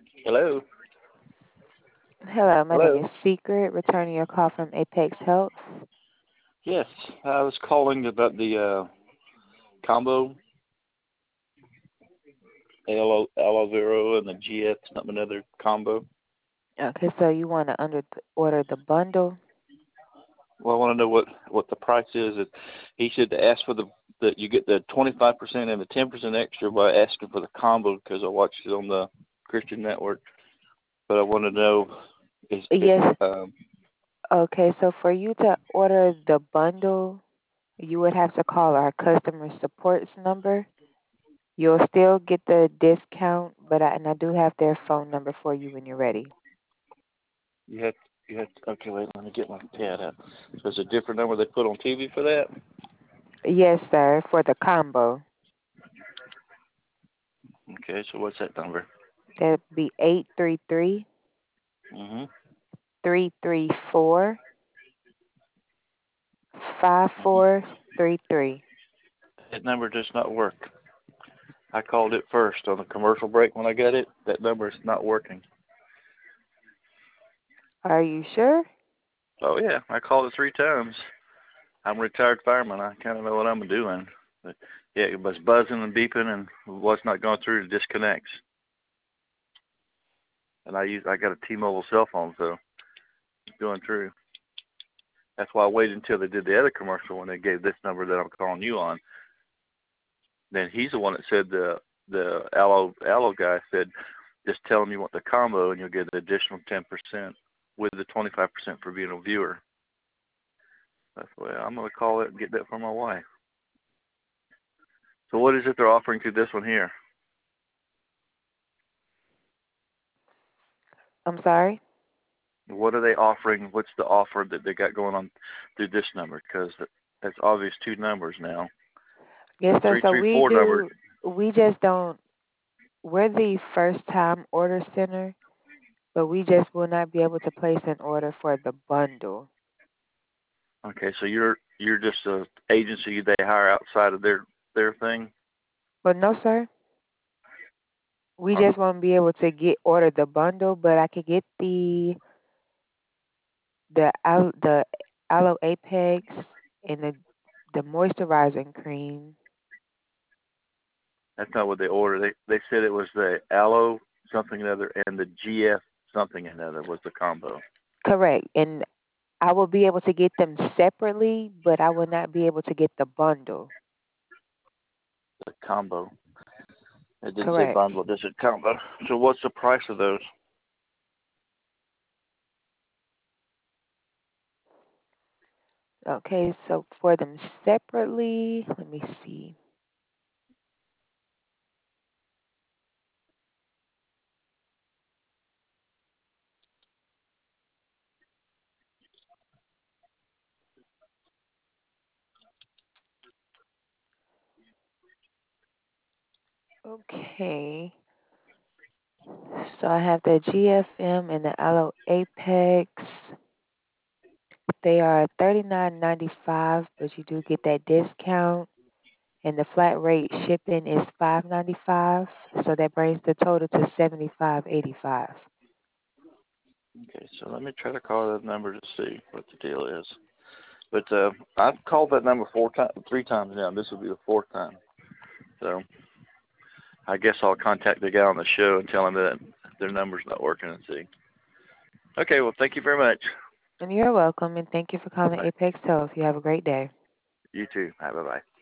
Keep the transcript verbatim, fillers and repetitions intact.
Hello. Hello, my name Hello. is Secret, returning your call from Apex Health. Yes, I was calling about the uh, combo aloe, aloe vera and the G F something another combo. Okay, so you want to under order the bundle? Well, I want to know what what the price is. It, he said to ask for the that you get the twenty five percent and the ten percent extra by asking for the combo because I watched it on the Christian Network. But I want to know is it Yes. um, Okay, so for you to order the bundle, you would have to call our customer supports number. You'll still get the discount, but I, and I do have their phone number for you when you're ready. you had you had okay wait let me get my pad out. So there's a different number they put on T V for that. Yes, sir, for the combo. Okay, so what's that number? That'd be eight three three, Mhm. three three four, five Mhm. four three three. That number does not work. I called it first on the commercial break when I got it. That number is not working. Are you sure? Oh yeah, I called it three times. I'm a retired fireman. I kind of know what I'm doing. But yeah, it was buzzing and beeping and was not going through to disconnects. And I use I got a T-Mobile cell phone, so it's going through. That's why I waited until they did the other commercial when they gave this number that I'm calling you on. Then he's the one that said the the aloe aloe guy said just tell him you want the combo and you'll get an additional ten percent with the twenty-five percent for being a viewer. That's the way I'm going to call it and get that for my wife. So what is it they're offering to this one here? I'm sorry? What are they offering? What's the offer that they got going on through this number? Because that's obvious two numbers now. The Yes, sir. So we three three four number, do, we just don't, we're the first time order center, but we just will not be able to place an order for the bundle. okay, so you're you're just a agency they hire outside of their their thing? But no, sir. We Or, just won't be able to get order the bundle, but I could get the the al- the aloe apex and the the moisturizing cream. that's not what they ordered. They they said it was the aloe something another and the G F something another was the combo. Correct. And I will be able to get them separately, but I will not be able to get the bundle. The combo. It didn't say Correct. bundle, it just said combo. So what's the price of those? Okay, so for them separately, let me see. Okay. So I have the G F M and the Aloe Apex. They are thirty-nine ninety-five, but you do get that discount. And the flat rate shipping is five ninety-five. So that brings the total to seventy-five eighty-five. Okay, so let me try to call that number to see what the deal is. But uh, I've called that number four times, three times now. This will be the fourth time. So I guess I'll contact the guy on the show and tell him that their number's not working and see. Okay, well, thank you very much. And you're welcome, and thank you for calling Bye. Apex Health. You have a great day. You too. Bye bye.